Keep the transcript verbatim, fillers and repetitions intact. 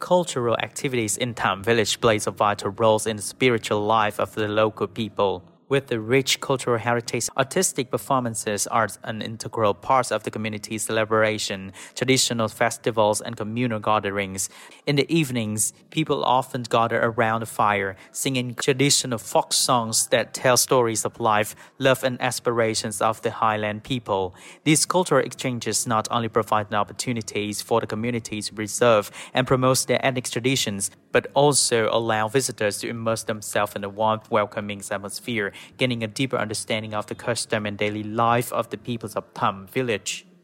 cultural activities in Tham village plays a vital role in the spiritual life of the local people. With the rich cultural heritage, artistic performances are an integral part of the community celebration, traditional festivals, and communal gatherings. In the evenings, people often gather around a fire, singing traditional folk songs that tell stories of life, love, and aspirations of the highland people. These cultural exchanges not only provide opportunities for the community to preserve and promote their ethnic traditions, but also allow visitors to immerse themselves in a warm, welcoming atmosphere, gaining a deeper understanding of the custom and daily life of the peoples of Tham village.